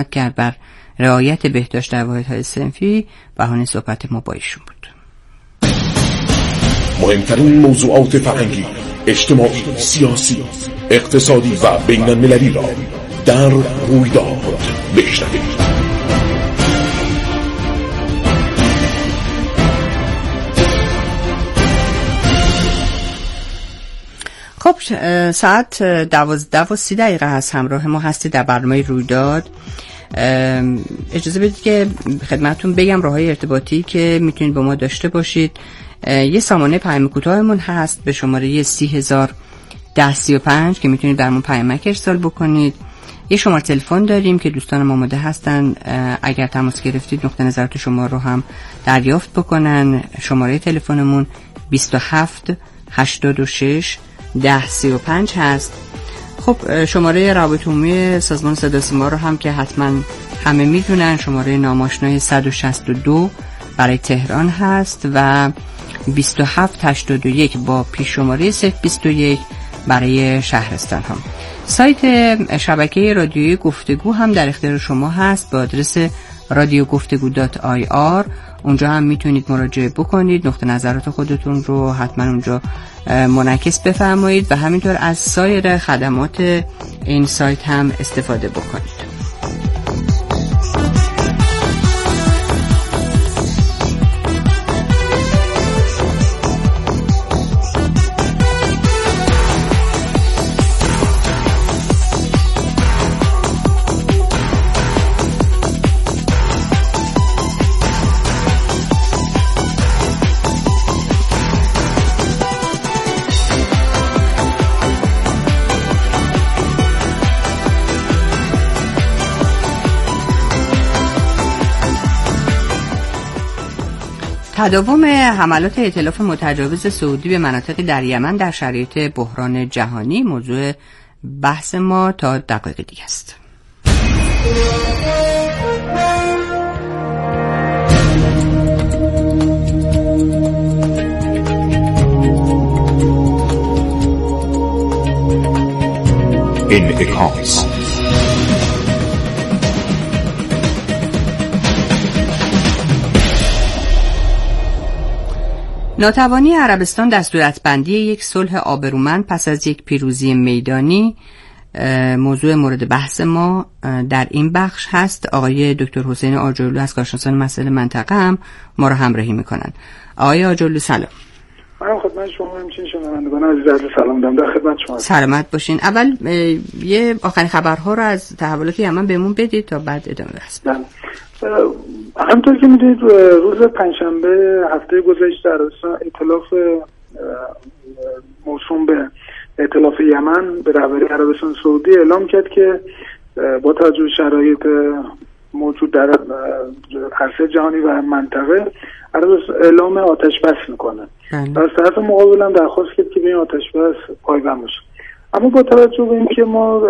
کرد بر رعایت بهداشت در واحدهای صنفی. بهانه صحبت ما با ایشون بود. مهمترین موضوعات فرهنگی، اجتماعی، سیاسی، اقتصادی و بین المللی را در رویداد بشنوید. خب ساعت 12:30 هست. همراه ما هستی در برنامه رویداد. اجازه بدید که خدمتتون بگم راههای ارتباطی که میتونید با ما داشته باشید. یه سامانه پیام کوتاهمون هست به شماره 301035 که میتونید برامون پیامک ارسال بکنید. یه شماره تلفن داریم که دوستان آماده هستن اگر تماس گرفتید نقطه نظرات شما رو هم دریافت بکنن. شماره تلفنمون 2786 1035 هست. خب شماره روابط عمومی سازمان صدا سیما رو هم که حتما همه میدونن، شماره ناماشنای 162 برای تهران هست و 2781 با پیش شماره 021 برای شهرستان هم. سایت شبکه رادیویی گفتگو هم در اختیار شما هست با آدرس radiogoftegu.ir. اونجا هم میتونید مراجعه بکنید، نقطه نظرات خودتون رو حتما اونجا منعکس بفرمایید و همینطور از سایر خدمات این سایت هم استفاده بکنید. تداوم حملات ائتلاف متجاوز سعودی به مناطقی در یمن در شرایط بحران جهانی موضوع بحث ما تا دقایق دیگه است. انعکاس ناتوانی عربستان در صورتبندی یک صلح آبرومند پس از یک پیروزی میدانی موضوع مورد بحث ما در این بخش هست. آقای دکتر حسین آجرلو از کارشناسان مسائل منطقه هم ما رو همراهی میکنن. آقای آجرلو سلام. من خدمت شما همچنین شنوندگان عزیز عرض سلام دارم. در خدمت شما. سلامت باشین. اول یه آخرین خبرها رو از تحولات یمن بهمون بدید تا بعد ادامه بحث. همونطور که میدونید روز پنجشنبه هفته گذشته عربستان ائتلاف موسوم به ائتلاف یمن به رهبری عربستان سعودی اعلام کرد که با توجه به شرایط موجود در عرصه جهانی و منطقه عربستان اعلام آتش بس میکنه و از طرف مقابل هم درخواست کرد که به این آتش بس پایبند بشه. اما با توجه به اینکه ما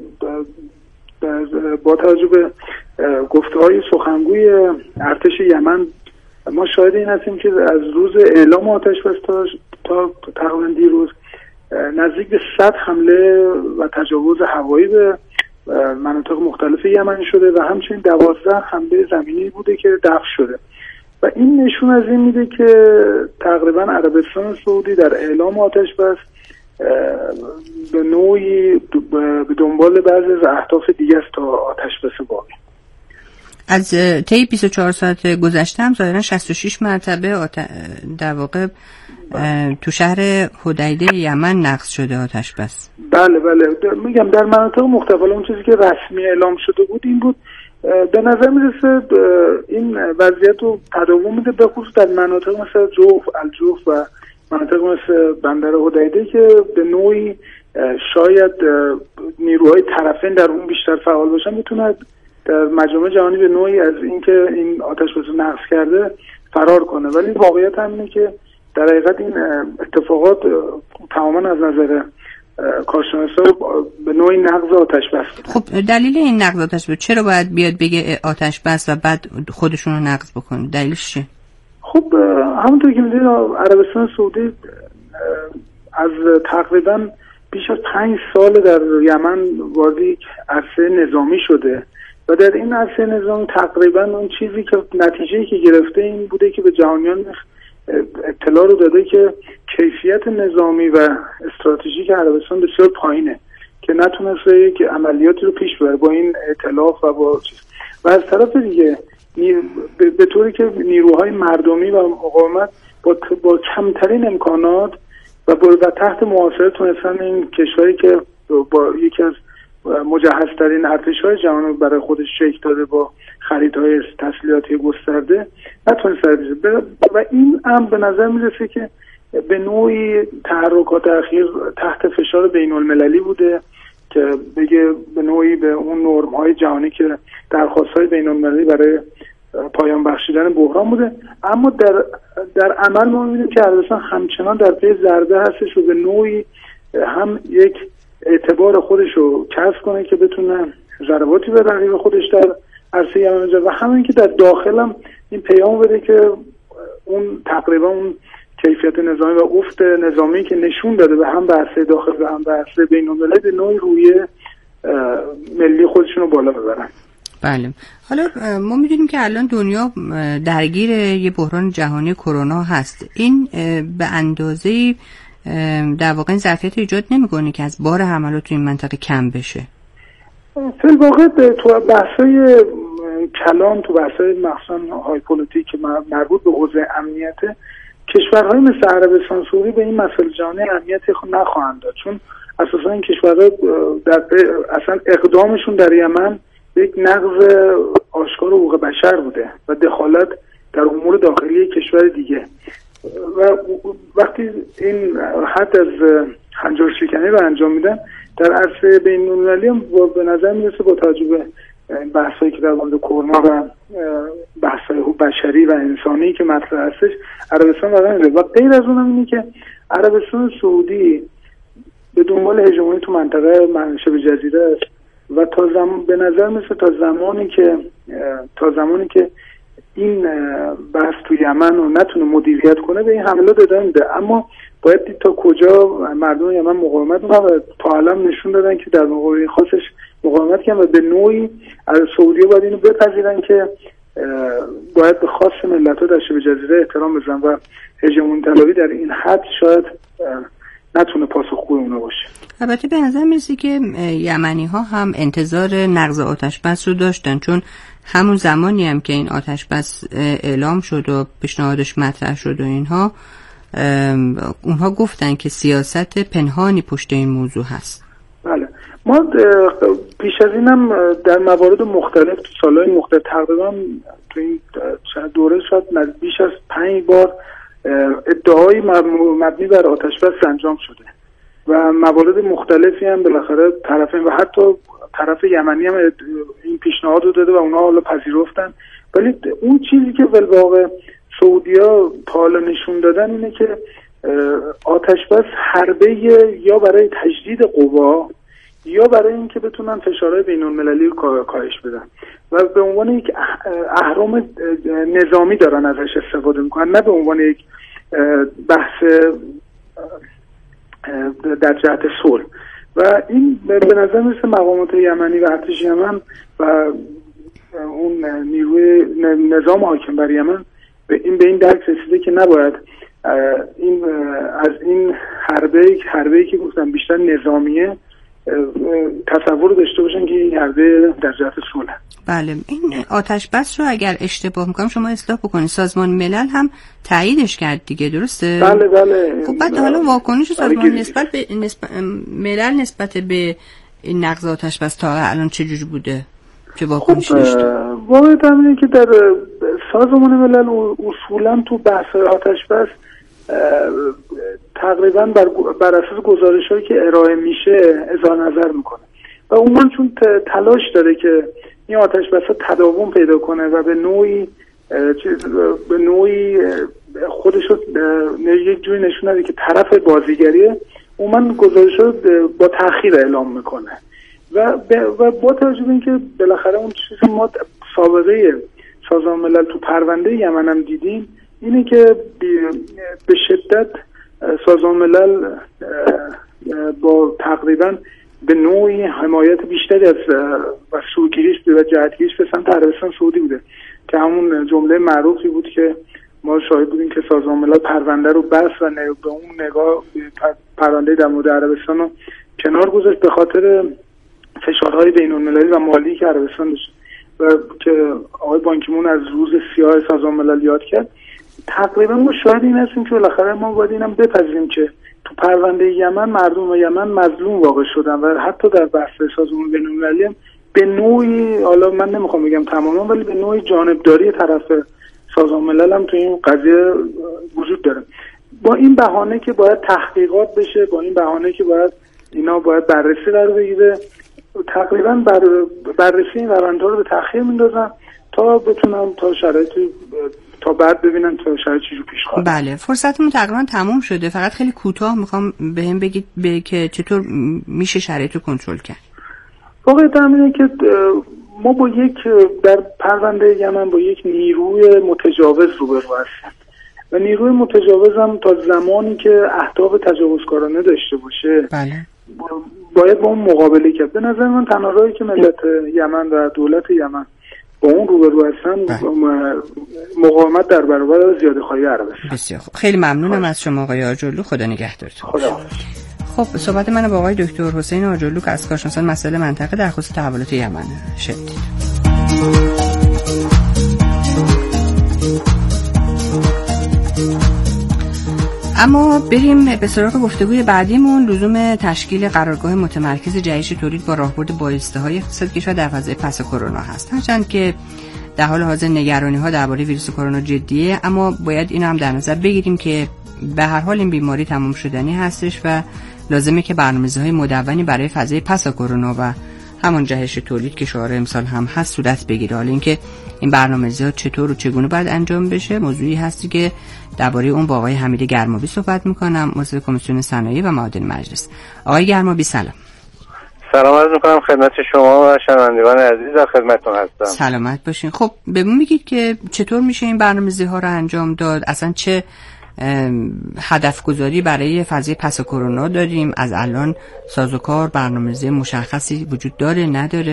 با توجه به گفته‌های سخنگوی ارتش یمن ما شاهد این هستیم که از روز اعلام آتش بس تا تقریبا دیروز نزدیک به 100 حمله و تجاوز هوایی به مناطق مختلف یمن شده و همچنین 12 حمله زمینی بوده که دفع شده و این نشون از این میده که تقریبا عربستان سعودی در اعلام آتش بس به نوعی به دنبال بعضی از اهداف دیگه است تا آتش بس باقی. از طی 24 ساعت گذشته هم ظاهرا 66 مرتبه در واقع تو شهر حدیده یمن نقض شده آتش بس. بله میگم در مناطق مختلف. اون چیزی که رسمی اعلام شده بود این بود. به نظر میرسه این وضعیت رو تداوم میده به خصوص در مناطق مثل الجوف و مناطق مثل بندر حدیده که به نوعی شاید نیروهای طرفین در اون بیشتر فعال باشن میتونه در مجامع جهانی به نوعی از اینکه این آتش بس نقض کرده فرار کنه، ولی واقعیت همینه که در حقیقت این اتفاقات تماما از نظر کارشناسا به نوعی نقض آتش بس بوده. خب دلیل این نقض آتش بس چرا باید بیاد بگه آتش بس و بعد خودشون رو نقض بکنه؟ دلیلش چیه؟ خب همونطور که میدونید عربستان سعودی از تقریبا بیش از 5 سال در یمن وارد یک عرصه نظامی شده و در این عرصه نظامی تقریبا اون چیزی که نتیجه‌ای که گرفته این بوده که به جهانیان اطلاع رو داده که کیفیت نظامی و استراتژیک عربستان بسیار پایینه که نتونسته یک عملیاتی رو پیش ببره با این اطلاعات و با چیز. و از طرف دیگه به طوری که نیروهای مردمی و مقاومت با کمترین امکانات و تحت محاصره تونستن این کشوری که با یکی از مجهزترین ارتش‌های جهان برای خودش شکل داده با خریدهای تسلیحاتی گسترده نتونست بره و این هم به نظر میرسه که به نوعی تحرکات اخیر تحت فشار بین المللی بوده که بگه به نوعی به اون نرم‌های جهانی که درخواست‌های بین المللی برای پایان بخشیدن بحران بوده. اما در عمل ما می‌بینیم که عربستان همچنان در پی ضربه هستش و به نوعی هم یک اعتبار خودش رو کسب کنه که بتونه ضرباتی به رقیب خودش در عرصه یمن بزنه و همین که در داخل هم این پیام بده که اون تقریبا اون کیفیت نظامی و افت نظامی که نشون داده به هم به عرصه داخل و هم به عرصه بین‌المللی به نوعی روی ملی خودشون رو بالا ببرن. بله. حالا ما میدونیم که الان دنیا درگیر یه بحران جهانی کرونا هست. این به اندازه‌ای در واقع ظرفیت ایجاد نمی‌کنه که از بار حملات تو این منطقه کم بشه. فی الواقع تو بحث‌های کلان، تو بحث‌های مخصوصاً های پلیتیک که مربوط به حوزه امنیت، کشورهای مثل عربستان سعودی به این مسئله جهانی اهمیتی نخواهند داد، چون اساساً این کشورها اصلا اقدامشون در یمن یک نقض آشکار حقوق بشر بوده و دخالت در امور داخلی کشور دیگه و وقتی این حد از هنجار شکنی رو انجام میدن در عرصه بین‌المللی هم به نظر میرسه با توجه به بحثایی که در مورد کرونا و بحث‌های حقوق بشری و انسانی که مطرح هستش عربستان واقعا میره و غیر از اونم اینه که عربستان سعودی به دنبال هژمونی تو منطقه شبه جزیره است و به نظر میرسه تا زمانی که این بحث تو یمن رو نتونه مدیریت کنه به این حملات ادامه میده. اما باید دید تا کجا مردم یمن مقاومت میکنن و تا الان نشون دادن که در مقابل خاصش مقاومت کردن و به نوعی از سعودیه باید اینو بپذیرن که باید به خاص ملت‌ها در شبه جزیره احترام بزنن و هژمونی طلبی در این حد شاید نتونه پاسخگوی اونا باشه. البته به نظر میرسه که یمنی‌ها هم انتظار نقض آتشبس رو داشتن، چون همون زمانی هم که این آتشبس اعلام شد و پیشنهادش مطرح شد و اونها گفتن که سیاست پنهانی پشت این موضوع هست. بله، ما پیش از اینم در موارد مختلف تو سالهای مختلف تقریبا تو این دوره شاید بیش از 5 بار ادعای مبنی بر آتشبس انجام شده و موارد مختلفی هم بالاخره طرفین و حتی طرف یمنی هم این پیشنهاد رو داده و اونها حالا پذیرفتن. ولی اون چیزی که بالواقع سعودی‌ها تا حالا نشون دادن اینه که آتشبس حربه یا برای تجدید قوا یا برای اینکه بتونن فشارهای بین‌المللی رو کاهش بدن و به عنوان یک اهرم نظامی دارن ازش استفاده میکنن، نه به عنوان یک بحث در جهت صلح. و این به نظر میرسه مقامات یمنی و ارتش یمن و اون نیروی نظام حاکم بر یمن به این درک رسیده که نباید از این حربه‌ای که گفتم بیشتر نظامیه تصور داشته باشن که این حربه در جهت صلح. بله، این آتشبس رو اگر اشتباه میکنم شما اصلاح بکنید، سازمان ملل هم تاییدش کرد دیگه، درسته؟ بله. خب بعد حالا واکنش سازمان ملل نسبت به این نقض آتشبس تا الان چجوری بوده؟ چه واکنشی داشته؟ واقعا اینه که در سازمان ملل اصولا تو بحث آتشبس تقریبا بر اساس گزارش‌هایی که ارائه میشه اظهار نظر میکنه و عموما چون تلاش داره که این آتشبس‌ها تداوم پیدا کنه و به نوعی خودش رو یک جوری نشون بده که طرف بازیگریه، عموما گزارش‌ها با تأخیر اعلام میکنه و با توجه به اینکه بالاخره اون چیزی ما سابقه سازمان ملل تو پرونده یمن هم دیدیم اینه که به شدت سازمان ملل با تقریبا به نوعی حمایت بیشتری از و سوگیریش و جهتگیریش به سمت عربستان سعودی بوده که همون جمله معروفی بود که ما شاهد بودیم که سازمان ملل پرونده رو بست و به اون نگاه پرونده در مورد عربستان رو کنار گذاشت به خاطر فشارهای بین‌المللی و مالی که عربستان داشت و که آقای بان کی مون از روز سیاه سازمان ملل یاد کرد. تقریبا ما شاهد این هستیم که بالاخره ما باید اینم بپذیریم که تو پرونده یمن مردم یمن مظلوم واقع شدن و حتی در بحث سازمان بین‌المللی هم به نوعی، حالا من نمیخوام بگم تماما، ولی به نوعی جانبداری طرف سازمان ملل هم تو این قضیه وجود داره. با این بهانه که باید تحقیقات بشه، با این بهانه که باید بررسی قرار بگیره، تقریبا بررسی این روندها رو به تأخیر میندازن تا بتونم تا بعد ببینم تا شاید چیزی پیش خواهد. بله، فرصتمون تقریبا تموم شده. فقط خیلی کوتاه میخوام بهم بگید که چطور میشه شرایط رو کنترل کرد. واقعیت اینه که ما در پرونده یمن با یک نیروی متجاوز روبرو هستیم و نیروی متجاوز هم تا زمانی که اهداف تجاوزکارانه داشته باشه بله باید با اون مقابله کرد. به نظر من تنها راهی که ملت یمن و دولت یمن با اون روبرو هستن مقاومت در برابر زیاده‌خواهی عربستان. بسیار خوب، خیلی ممنونم از شما آقای آجرلو. خدا نگهدارتون. خدا. خب صحبت من با آقای دکتر حسین آجرلو که از کارشناسان مسائل منطقه در خصوص تحولات یمن شنیدید. اما بریم به سراغ گفتگوی بعدیمون. لزوم تشکیل قرارگاه متمرکز جهش تولید با راهبرد بایسته‌های اقتصاد کشور در فضای پس کرونا هست. هرچند که در حال حاضر نگرانی‌ها درباره ویروس کرونا جدیه، اما باید اینو هم در نظر بگیریم که به هر حال این بیماری تمام شدنی هستش و لازمه که برنامه‌ریزی‌های مدونی برای فضای پس کرونا و همان جهش تولید که شعار امسال هم هست صورت بگیره. حالا اینکه این برنامه‌ریزی‌ها چطور و چگونه باید انجام بشه موضوعی هستی که درباره اون با آقای حمید گرمابی صحبت می‌کنم، عضو کمیسیون صنایع و معادن مجلس. آقای گرمابی سلام. سلام عرض می‌کنم خدمت شما و شنوندگان عزیز، در خدمتتون هستم. سلامت باشین. خب بهمون میگید که چطور میشه این برنامه‌ریزی‌ها رو انجام داد؟ اصلا چه هدف گذاری برای فضای پس کرونا داریم؟ از الان سازوکار برنامه‌ریزی مشخصی وجود داره نداره؟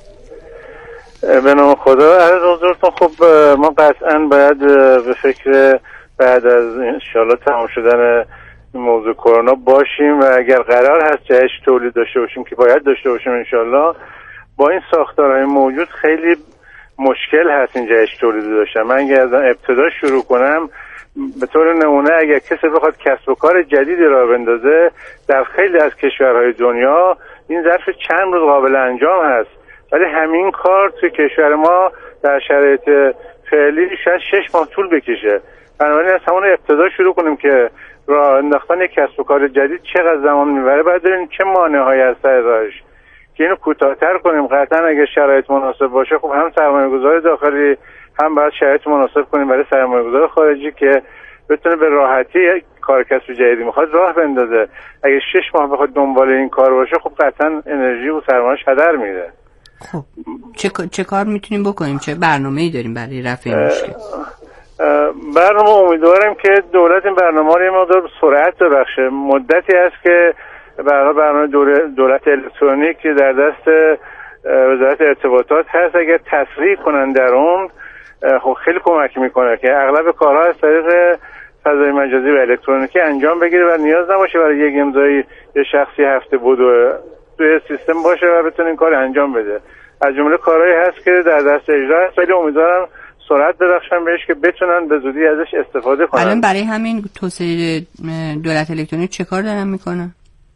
به نام خدا عرض حضورتون. خب ما قطعا باید به فکر بعد از انشالله تمام شدن موضوع کرونا باشیم و اگر قرار هست جهش تولید داشته باشیم که باید داشته باشیم انشالله، با این ساختارهای موجود خیلی مشکل هست این جهش تولید داشتن. من اگر از ابتدا شروع کنم، به طور نمونه اگر کسی بخواد کسب و کار جدیدی را بندازه در خیلی از کشورهای دنیا این ظرف چند روز قابل انجام هست، ولی همین کار توی کشور ما در شرایط فعلی شاید 6 ماه طول بکشه. بنابراین از همون ابتدا شروع کنیم که راه انداختن یک کسب و کار جدید چقدر زمان میبره، باید ببینیم چه مانع‌هایی از سر راهش که اینو کوتاه‌تر کنیم. قطعا اگر شرایط مناسب باشه خب هم سرمایه‌گذار داخلی هم باید شرایط مناسب کنیم برای سرمایه‌گذار خارجی که بتونه به راحتی کار کسب جدیدی میخواد راه بندازه. اگه 6 ماه بخواد دنبال این کار باشه خب قطعا انرژی و سرمایه‌اش هدر میره. خب چه کار میتونیم بکنیم؟ چه برنامه‌ای داریم برای رفع این مشکل؟ برنامه امیدوارم که دولت این برنامه رو یه مقدار سرعت ببخشه. مدتی است که برنامه دولت الکترونیک که در دست وزارت ارتباطات هست، اگر تسریع کنن در اون خب خیلی کمک میکنه که اغلب کارها از طریق فضای مجازی و الکترونیکی انجام بگیره و نیاز نباشه برای یک امضای یه شخصی هفته بود و توی سیستم باشه و بتونه این کار انجام بده. از جمله کارهایی هست که در دست اجرا هست، ولی امیدوارم سرعت ببخشن بهش که بتونن به زودی ازش استفاده کنن. الان برای همین توسعه دولت الکترونیک چه کار دارن میکنن؟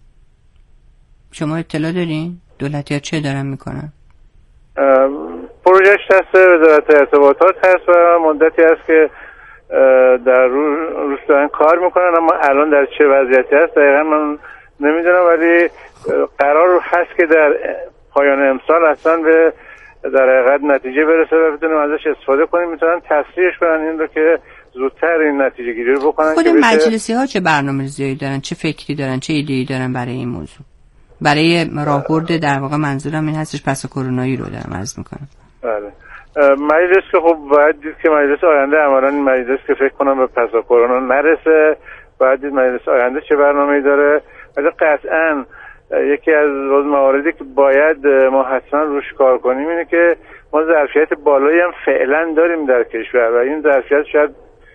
شما اطلاع دارین؟ دولتی‌ها چه دارن میکنن؟ پروژهش دست وزارت ارتباطات هست و مدتی هست که در روش دارن کار میکنن، اما الان در چه وضعیتی هست دقیقا من نمیدونم، ولی قرار هست که در پایان امسال اصلا به در حقیقت نتیجه برسه و بتونیم ازش استفاده کنیم، میتونن تسریعش کنن این رو که زودتر این نتیجه گیری رو بکنن. خود مجلسی ها چه برنامه‌ریزی دارن، چه فکری دارن، چه ایده‌ای دارن برای این موضوع؟ برای راهبرد در واقع منظورم این هستش پس کرونایی رو دارم عرض میکنم. بله. مجلس که خب باید دید که مجلس آینده عملاً این مجلس که فکر کنم به پس کرونا نرسه، باید دید مجلس آینده چه برنامه‌ای داره، ولی قطعاً یکی از مواردی که باید ما حتما روش کار کنیم اینه که ما ظرفیت بالایی هم فعلا داریم در کشور و این ظرفیت شاید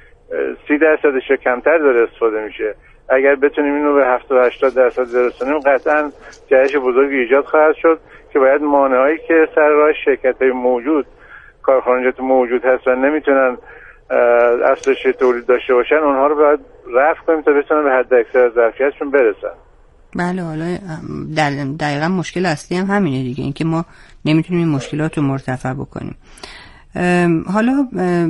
30% یا کمتر داره استفاده میشه. اگر بتونیم اینو به 70-80% برسونیم قطعا جهش بزرگی ایجاد خواهد شد که باید مانعایی که سر راه شرکت‌های موجود، کارخانجات موجود هست و نمیتونن اصلش تولید داشته باشن، اونها رو باید رفع کنیم تا بتونن به حد اکثر ظرفیتشون برسن. بله، حالا دقیقا مشکل اصلی هم همینه دیگه، اینکه ما نمیتونیم این مشکلات رو مرتفع بکنیم. حالا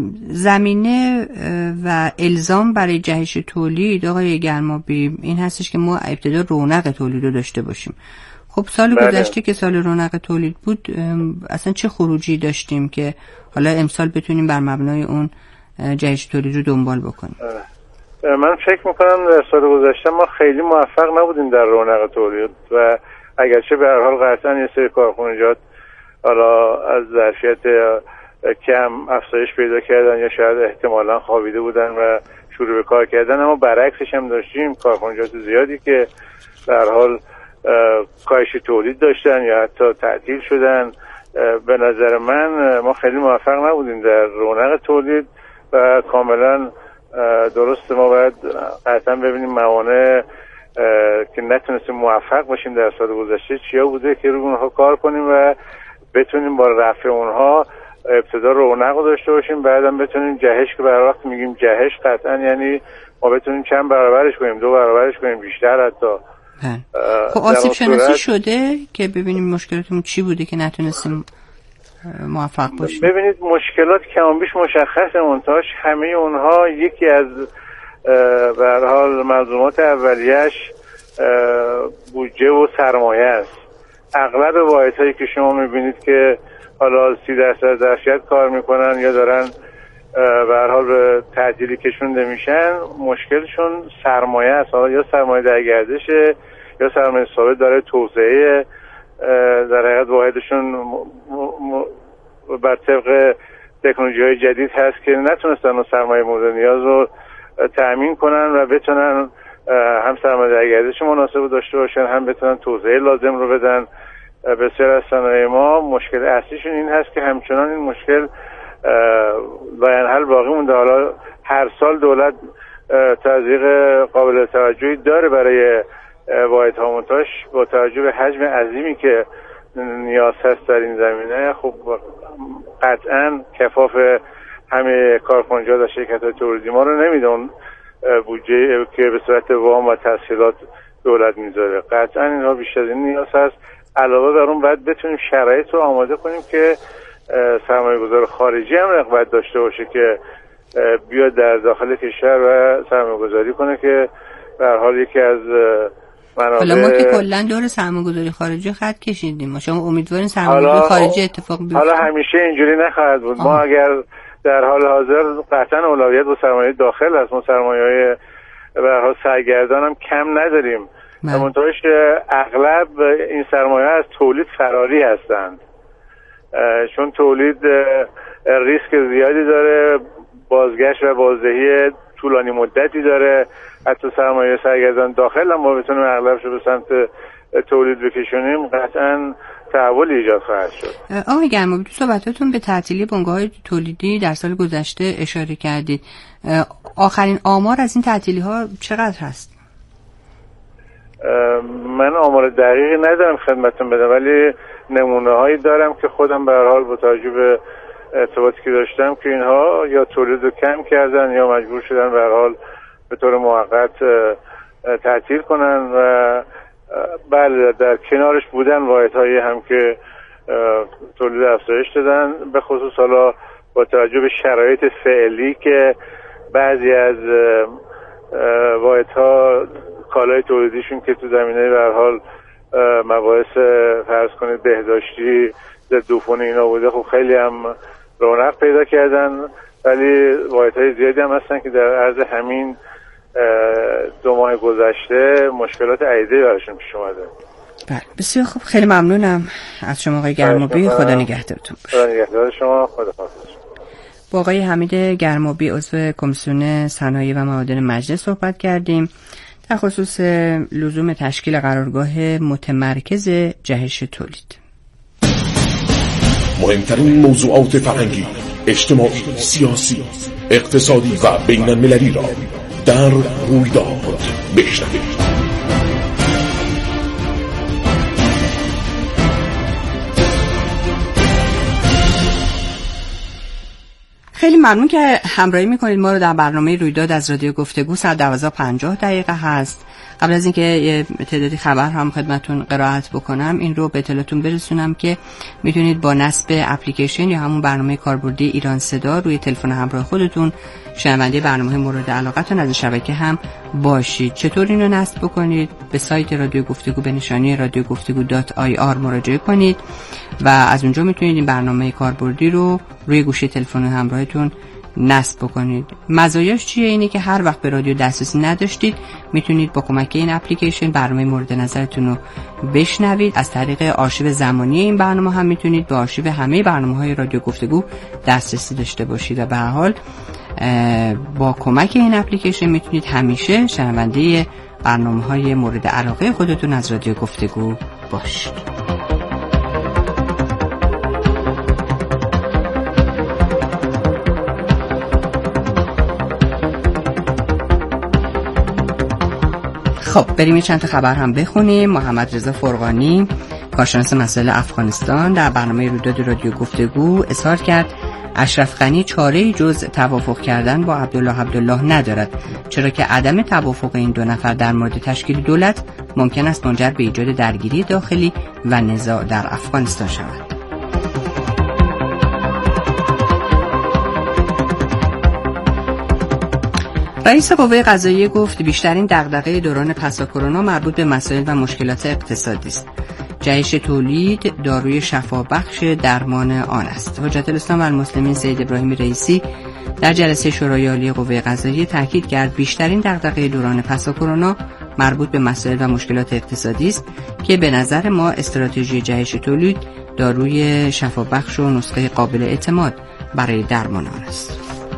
زمینه و الزام برای جهش تولید آقای گرمابی این هستش که ما ابتدا رونق تولید رو داشته باشیم. خب سال گذشته که سال رونق تولید بود اصلا چه خروجی داشتیم که حالا امسال بتونیم بر مبنای اون جهش تولید رو دنبال بکنیم؟ من فکر میکنم در سال گذشته ما خیلی موفق نبودیم در رونق تولید و اگرچه به هر حال قطعا یه سری کارخانجات حالا از ظرفیت کم افزایش پیدا کردن یا شاید احتمالا خوابیده بودن و شروع به کار کردن، اما برعکسش هم داشتیم کارخانجات زیادی که در حال کاهش تولید داشتن یا حتی تعطیل شدن. به نظر من ما خیلی موفق نبودیم در رونق تولید و کاملا درسته ما باید قطعا ببینیم موانع که نتونستیم موفق باشیم در سال گذشته چیا بوده که روی اونها کار کنیم و بتونیم با رفع اونها ابتدا رونق رو داشته باشیم، بعدم بتونیم جهش، که برای وقت میگیم جهش قطعا یعنی ما بتونیم چند برابرش کنیم، 2 برابرش کنیم، بیشتر حتی. خب آسیب شناسی شده که ببینیم مشکلاتمون چی بوده که نتونستیم موفق باشیم؟ ببینید مشکلات کم بیش مشخصه، منتهاش همه اونها یکی از به هر حال ملزومات اولیه‌اش بودجه و سرمایه است. اغلب واحدهایی که شما میبینید که حالا 30% ظرفیت کار میکنن یا دارن به هر حال به تعطیلی کشونده میشن، مشکلشون سرمایه است، یا سرمایه در گردشه یا سرمایه ثابت داره توسعه. در حقیقت واحدشون بر طبق تکنولوژی‌های جدید هست که نتونستن اون سرمایه مورد نیاز رو تأمین کنن و بتونن هم سرمایه در گردش مناسب داشته باشن، هم بتونن توسعه لازم رو بدن. بسیار از صنایع ما مشکل اصلیشون این هست که همچنان این مشکل لاینحل باقی مونده. حالا هر سال دولت تزریق قابل توجهی داره برای واحدها، منتهاش با توجه به حجم عظیمی که نیاز هست در این زمینه خب قطعا کفاف همه کارخانجات و شرکت‌های تولیدی ما رو نمیده اون بودجه که به صورت وام و تسهیلات دولت میذاره. قطعا اینها بیشتر از این نیاز هست. علاوه بر اون باید بتونیم شرایط رو آماده کنیم که سرمایه‌گذار خارجی هم رغبت داشته باشه که بیاد در داخل کشور و سرمایه‌گذاری کنه، که به هر حال یکی از حالا ما که کلا دور سرمایه‌گذاری خارجی خط کشیدیم، شما امیدوارین سرمایه‌گذاری خارجی اتفاق بیفته؟ حالا همیشه اینجوری نخواهد بود. ما اگر در حال حاضر قطعا اولویت با سرمایه داخل هست، ما سرمایه‌های به هر حال سرگردان هم کم نداریم، منتهاش اغلب این سرمایه از تولید فراری هستند، چون تولید ریسک زیادی داره، بازگشت و بازدهی طولانی مدتی داره. حتی سرمایه سرگردان داخل هم ما بتونیم اغلبش رو به سمت تولید بکشونیم، قطعا تحول ایجاد خواهد شد. آقای گرمابی، تو صحبتاتون به تعطیلی بنگاه‌های تولیدی در سال گذشته اشاره کردید. آخرین آمار از این تعطیلی ها چقدر هست؟ من آمار دقیقی ندارم خدمتتون بدم، ولی نمونه هایی دارم که خودم به هر حال با توجه به ارتباطی که داشتم که اینها یا تولید رو کم کردن یا مجبور شدن به هر حال به طور موقت تعطیل کنن و بله در کنارش بودن واحدهایی هم که تولید افزایش دادن، به خصوص حالا با توجه به شرایط فعلی که بعضی از واحدها کالای تولیدیشون که تو زمینه به هر حال مباحث فرض کنید بهداشتی، ضد عفونی اینا بوده، خب خیلی هم رونق پیدا کردن، ولی واحدهای زیادی هم هستن که در عرض همین 2 ماه گذشته مشکلات عدیدی براشون پیش اومده. بله بسیار خوب، خیلی ممنونم از شما آقای گرمابی. خدا نگهدارتون باشه. خدا نگهدار شما. خدا حافظ. با آقای حمید گرمابی عضو کمیسیون صنایع و معادن مجلس صحبت کردیم در خصوص لزوم تشکیل قرارگاه متمرکز جهش تولید. مهمترین موضوعات فرهنگی، اجتماعی، سیاسی، اقتصادی و بین المللی را در رویداد بشنوید. خیلی ممنون که همراهی میکنید ما رو در برنامه رویداد از رادیو گفتگو. 12:50 هست. قبل از اینکه یه تعدادی خبر هم خدمتون قرائت بکنم، این رو به اطلاعتون برسونم که میتونید با نصب اپلیکیشن یا همون برنامه کاربردی ایران صدا روی تلفن همراه خودتون شنونده برنامه مورد علاقتون از شبکه هم باشید. چطور اینو نصب بکنید؟ به سایت رادیو گفتگو به نشانی radiogoftegu.ir مراجعه کنید و از اونجا میتونید این برنامه کاربردی رو روی گوشی تلفن همراهتون نصب بکنید. مزایاش چیه؟ اینه که هر وقت به رادیو دسترسی نداشتید میتونید با کمک این اپلیکیشن برنامه مورد نظرتون رو بشنوید. از طریق آرشیو زمانی این برنامه هم میتونید به آرشیو همه برنامه‌های رادیو گفتگو دسترسی داشته باشید و به هر حال با کمک این اپلیکیشن میتونید همیشه شنونده برنامه‌های مورد علاقه خودتون از رادیو گفتگو باشید. خب بریم چند تا خبر هم بخونیم. محمد رضا فرقانی، کارشناس مسائل افغانستان، در برنامه رویداد رادیو گفتگو اظهار کرد اشرف غنی چاره‌ای جز توافق کردن با عبدالله ندارد، چرا که عدم توافق این دو نفر در مورد تشکیل دولت ممکن است منجر به ایجاد درگیری داخلی و نزاع در افغانستان شود. رئیس قوه قضاییه گفت بیشترین دغدغه دوران پس از کرونا مربوط به مسائل و مشکلات اقتصادی است. جهش تولید داروی شفابخش درمان آن است. حجت الاسلام و المسلمین سید ابراهیم رئیسی در جلسه شورای عالی قوه قضاییه تاکید کرد بیشترین دغدغه دوران پس از کرونا مربوط به مسائل و مشکلات اقتصادی است که به نظر ما استراتژی جهش تولید داروی شفابخش و نسخه قابل اعتماد برای درمان آن است.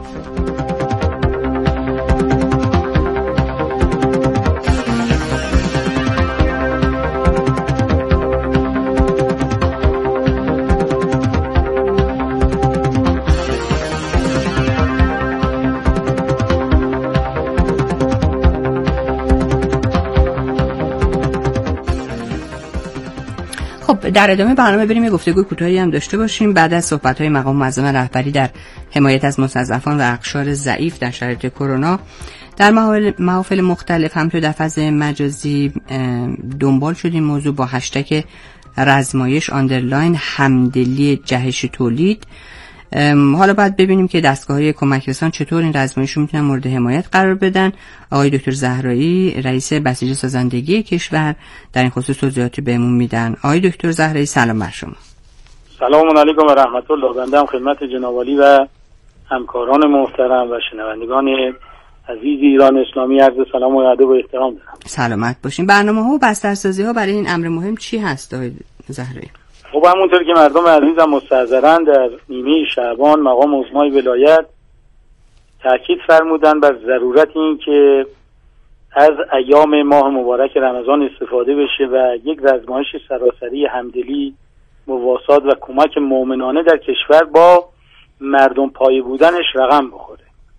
در ادامه برنامه بریم یه گفتگوی کوتاهی هم داشته باشیم. بعد از صحبت‌های مقام معظم رهبری در حمایت از مستضعفان و اقشار ضعیف در شرایط کرونا، در محافل مختلف هم تو در فضای مجازی دنبال شد این موضوع با هشتگ رزمایش آندرلاین همدلی جهش تولید. حالا باید ببینیم که دستگاه‌های کمک رسان چطور این رزمایش رو میتونن مورد حمایت قرار بدن. آقای دکتر زهرایی رئیس بسیج سازندگی کشور در این خصوص توضیحاتی بهمون میدن. آقای دکتر زهرایی سلام بر شما. سلام علیکم و رحمت الله. بنده هم خدمت جناب عالی و همکاران محترم و شنوندگان عزیز ایران اسلامی عرض سلام و ادب و احترام دارم. سلامت باشین. برنامه‌ها و بسترسازی‌ها برای این امر مهم چی هست آقای زهرایی؟ خب همونطور که مردم عزیزم مستحضرن در نیمه شعبان مقام عظمای ولایت تاکید فرمودن بر ضرورت این که از ایام ماه مبارک رمضان استفاده بشه و یک رزمایش سراسری همدلی، مواسات و کمک مؤمنانه در کشور با مردم پایه بودنش رقم بخوره.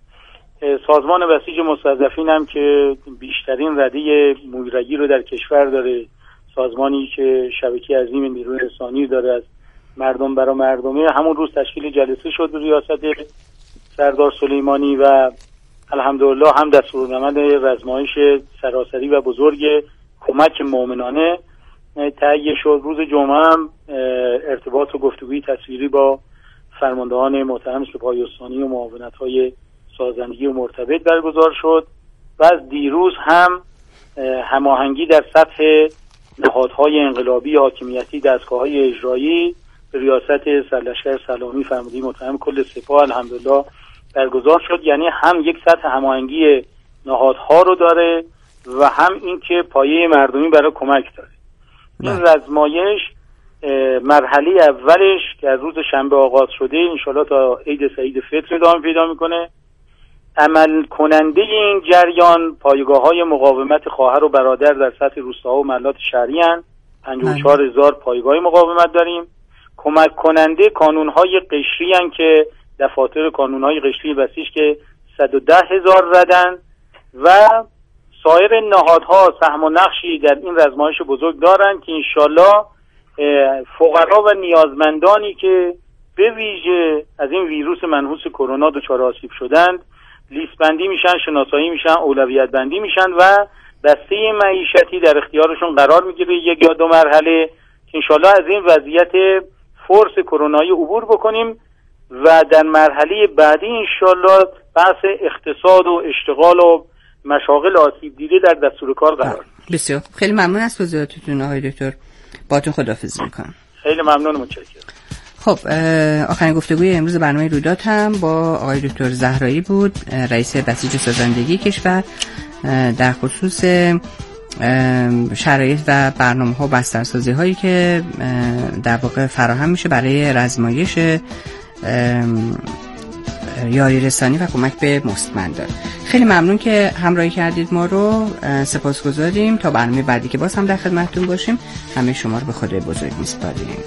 سازمان بسیج مستضعفین هم که بیشترین رده مویرگی رو در کشور داره، سازمانی که شبکه عظیم نیروی انسانی داره از مردم برای مردمه، همون روز تشکیل جلسه شد به ریاست سردار سلیمانی و الحمدلله هم دستورالعمل رزمایش سراسری و بزرگ کمک مؤمنانه تهیه شد. روز جمعه هم ارتباط و گفتگوی تصویری با فرماندهان محترم سپاه استانی و معاونت‌های سازندگی و مرتبط برگزار شد و از دیروز هم هماهنگی در سطح نهادهای انقلابی حاکمیتی، دستگاه‌های اجرایی به ریاست سرلشکر سلامی فرمانده محترم کل سپاه الحمدلله برگزار شد. یعنی هم یک سطح هماهنگی نهادها رو داره و هم این که پایه مردمی برای کمک داره. این رزمایش مرحله اولش که از روز شنبه آغاز شده انشالله تا عید سعید فطر ادامه پیدا میکنه عمل کننده این جریان پایگاه‌های مقاومت خواهر و برادر در سطح روستاها و محلات شهری هستند. 54,000 پایگاه مقاومت داریم. کمک کننده کانون‌های قشری هستند که دفاتر کانون‌های قشری بسیج که 110,000 ردن و سایر نهادها سهم و نقشی در این رزمایش بزرگ دارند که انشالله فقرا و نیازمندانی که به ویژه از این ویروس منحوس کرونا دچار آسیب شدند لیست بندی میشن، شناسایی میشن، اولویت بندی میشن و بسته معیشتی در اختیارشون قرار میگیره 1 یا 2 مرحله که انشالله از این وضعیت فورس کرونایی عبور بکنیم و در مرحله بعدی انشالله بحث اقتصاد و اشتغال و مشاغل آسیب دیده در دستور کار قرار. بسیار خیلی ممنون از توضیحاتتون آقای دکتر. باهاتون خداحافظی میکنم. خیلی ممنون، متشکرم. خب آخرین گفتگوی امروز برنامه رویداد هم با آقای دکتر زهرایی بود، رئیس بسیج سازندگی کشور، در خصوص شرایط و برنامه‌ها و بسترسازی‌هایی که در واقع فراهم میشه برای رزمایش یاری رسانی و کمک به مستمندان. خیلی ممنون که همراهی کردید ما رو، سپاسگزاریم. تا برنامه بعدی که باز هم در خدمتتون باشیم همه شما رو به خدای بزرگ میسپاریم.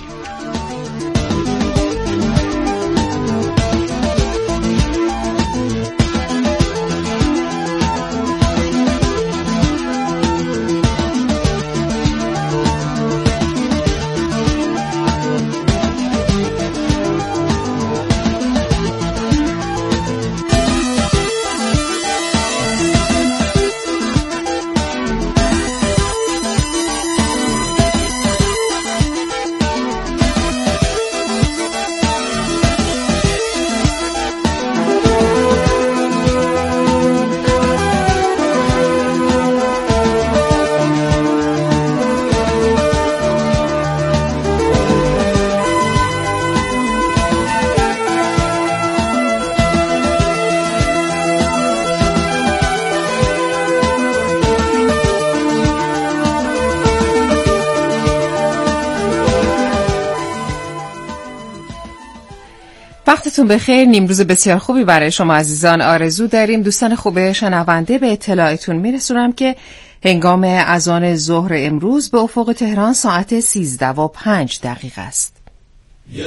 وقتتون بخیر. نیمروز بسیار خوبی برای شما عزیزان آرزو داریم. دوستان خوب شنونده، به اطلاعتون میرسونم که هنگام اذان ظهر امروز به افق تهران ساعت 13:05 است. یا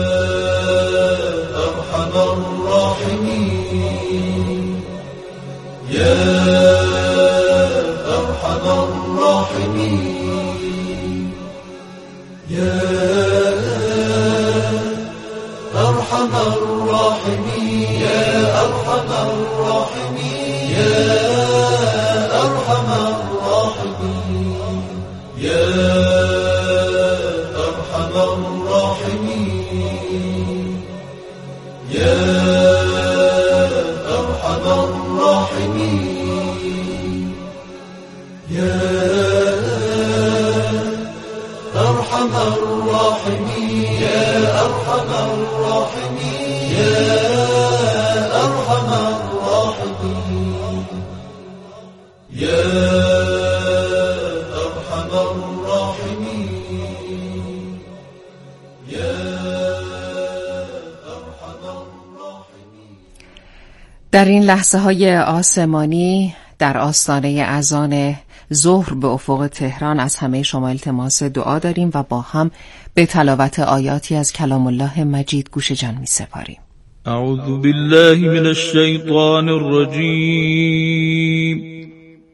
ارحم الراحمین، یا ارحم الراحمین، یا أرحم الراحمين، يا أرحم الراحمين، يا أرحم الراحمين، يا أرحم الراحمين، يا أرحم الراحمين، يا أرحم الراحمين، يا أرحم الراحمين، يا أرحم الراحمين، يا أرحم الراحمين، يا أرحم الراحمين. در این لحظه های آسمانی در آستانه اذان ظهر به افق تهران از همه شما التماس دعا داریم و با هم به تلاوت آیاتی از کلام الله مجید گوش جان می سپاریم. اعوذ بالله من الشیطان الرجیم.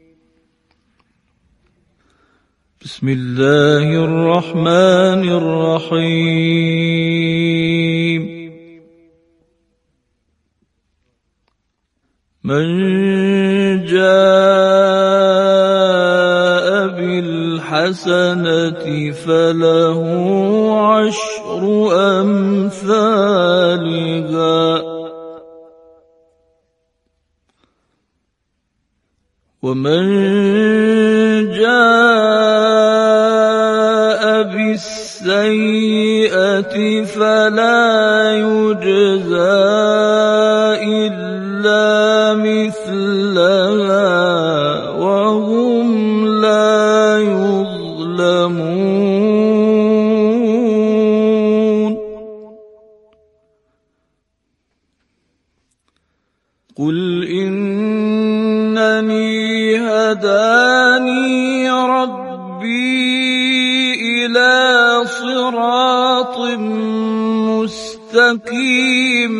بسم الله الرحمن الرحیم. من جاء بالحسنة فله 10 أمثالها ومن جاء بالسيئة فلا يجزى إلا مثلها وهم لا يظلمون. قل إنني هداني ربي إلى صراط مستقيم